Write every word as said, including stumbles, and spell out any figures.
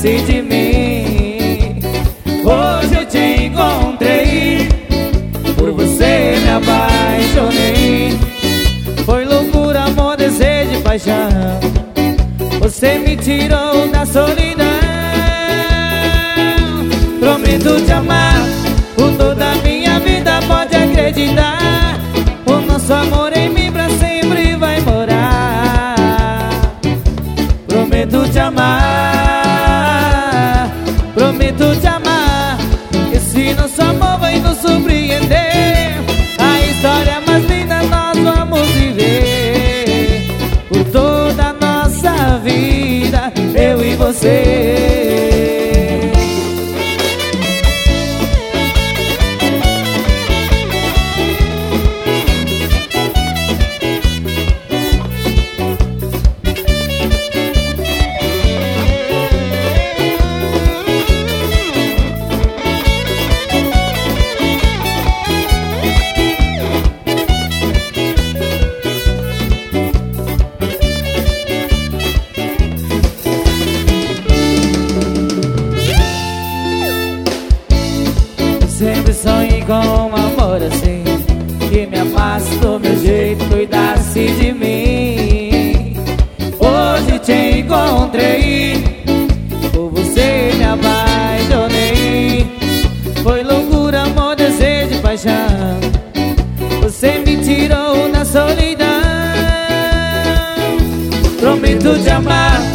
cuidasse de mim. Hoje eu te encontrei, por você me apaixonei. Foi loucura, amor, desejo e paixão. Você me tirou da solidão. Prometo te amar por toda a minha vida, pode acreditar. O nosso amor em mim pra sempre vai morar. Prometo te amar, prometo te amar. Esse nosso amor vai nos surpreender. A história mais linda nós vamos viver por toda a nossa vida, eu e você. Sempre sonhei com um amor assim, que me amasse do meu jeito, cuidasse de mim. Hoje te encontrei, por você me apaixonei. Foi loucura, amor, desejo e paixão. Você me tirou da solidão. Prometo te amar